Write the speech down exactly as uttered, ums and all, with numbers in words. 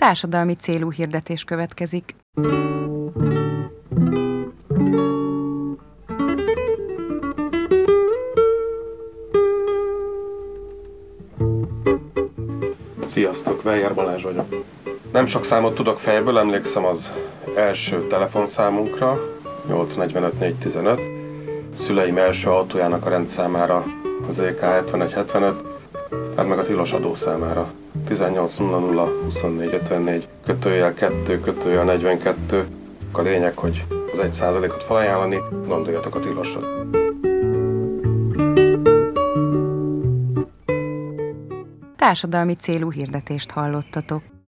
Társadalmi célú hirdetés következik. Sziasztok, Weyer Balázs vagyok. Nem sok számot tudok fejből, emlékszem az első telefonszámunkra, nyolc negyvenöt négy tizenöt, szüleim első autójának a rendszámára, az é ká hetvenegy hetvenöt, hát meg a tilos adószámára, tizennyolc nulla nulla huszonnégy ötvennégy, kötőjel kettő, kötőjel negyvenkettő. A lényeg, hogy az egy százalékot felajánlani, gondoljatok a tilosra. Társadalmi célú hirdetést hallottatok.